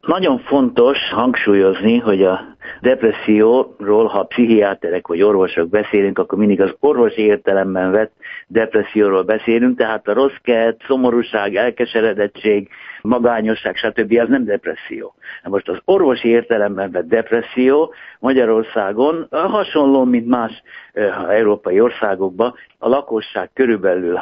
Nagyon fontos hangsúlyozni, hogy a depresszióról, ha pszichiáterek vagy orvosok beszélünk, akkor mindig az orvosi értelemben vett depresszióról beszélünk, tehát a rossz kedv, szomorúság, elkeseredettség, magányosság, stb. Az nem depresszió. Most az orvosi értelemben vett depresszió Magyarországon hasonló, mint más európai országokban, a lakosság körülbelül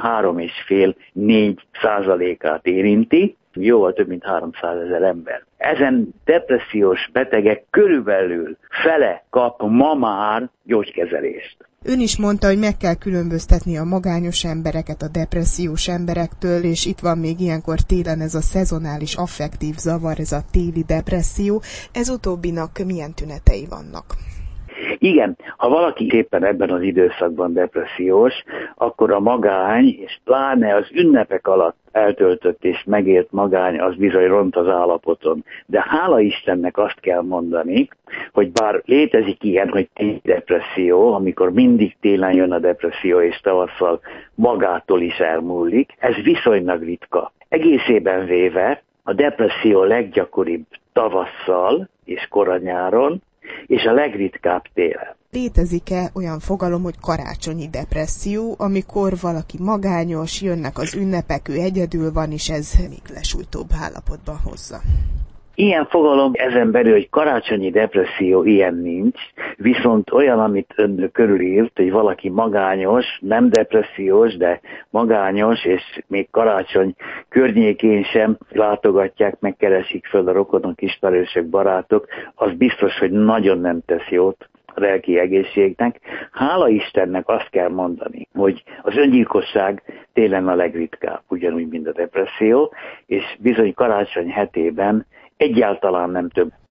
3,5-4% érinti, jóval több mint 300 000 ember. Ezen depressziós betegek körülbelül fele kap ma már gyógykezelést. Ön is mondta, hogy meg kell különböztetni a magányos embereket a depressziós emberektől, és itt van még ilyenkor télen ez a szezonális affektív zavar, ez a téli depresszió. Ez utóbbinak milyen tünetei vannak? Igen, ha valaki éppen ebben az időszakban depressziós, akkor a magány, és pláne az ünnepek alatt eltöltött és megélt magány, az bizony ront az állapoton. De hála Istennek azt kell mondani, hogy bár létezik ilyen, hogy téli depresszió, amikor mindig télen jön a depresszió, és tavasszal magától is elmúlik, ez viszonylag ritka. Egészében véve a depresszió leggyakoribb tavasszal és koranyáron, és a legritkább télen. Létezik-e olyan fogalom, hogy karácsonyi depresszió, amikor valaki magányos, jönnek az ünnepek, ő egyedül van, és ez még lesújtóbb állapotban hozza? Ilyen fogalom ezen belül, hogy karácsonyi depresszió, ilyen nincs, viszont olyan, amit ön körülírt, hogy valaki magányos, nem depressziós, de magányos, és még karácsony környékén sem látogatják, megkeresik föl a rokonok, ismerősök, barátok, az biztos, hogy nagyon nem tesz jót a lelki egészségnek. Hála Istennek azt kell mondani, hogy az öngyilkosság télen a legritkább, ugyanúgy, mint a depresszió, és bizony karácsony hetében egyáltalán nem több